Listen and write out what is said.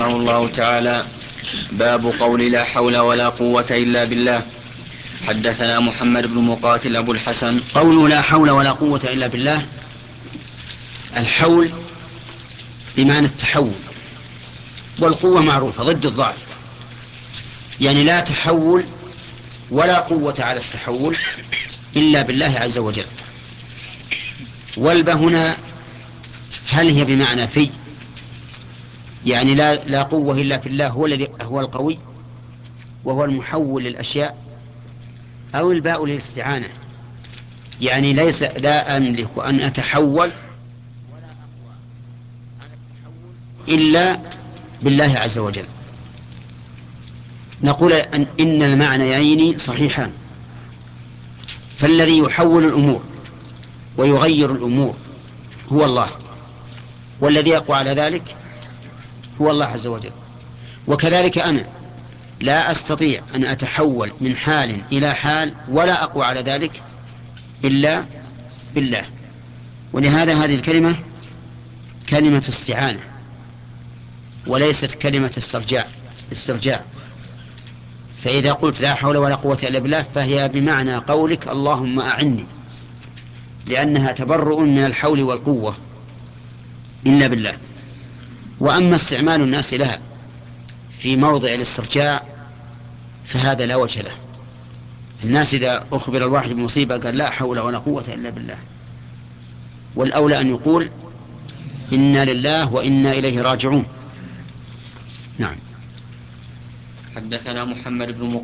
رحمه الله تعالى: باب قول لا حول ولا قوة إلا بالله. حدثنا محمد بن مقاتل أبو الحسن. قول لا حول ولا قوة إلا بالله، الحول بمعنى التحول، والقوة معروفة ضد الضعف، يعني لا تحول ولا قوة على التحول إلا بالله عز وجل. والباء هنا هل هي بمعنى في، يعني لا قوة إلا في الله، هو الذي هو القوي وهو المحول للأشياء، أو الباء للاستعانة، يعني ليس لا أملك أن أتحول إلا بالله عز وجل. نقول إن المعنيين صحيحان، فالذي يحول الأمور ويغير الأمور هو الله، والذي يقوى على ذلك هو الله عز وجل. وكذلك أنا لا أستطيع أن أتحول من حال إلى حال ولا أقوى على ذلك إلا بالله. ولهذا هذه الكلمة كلمة استعانة وليست كلمة استرجاع. فإذا قلت لا حول ولا قوة إلا بالله فهي بمعنى قولك اللهم أعني، لأنها تبرؤ من الحول والقوة إلا بالله. وأما استعمال الناس لها في موضع الاسترجاع فهذا لا وجه له. الناس إذا أخبر الواحد بمصيبة قال لا حول ولا قوة إلا بالله، والأولى أن يقول إنا لله وإنا إليه راجعون. نعم. حدثنا محمد بن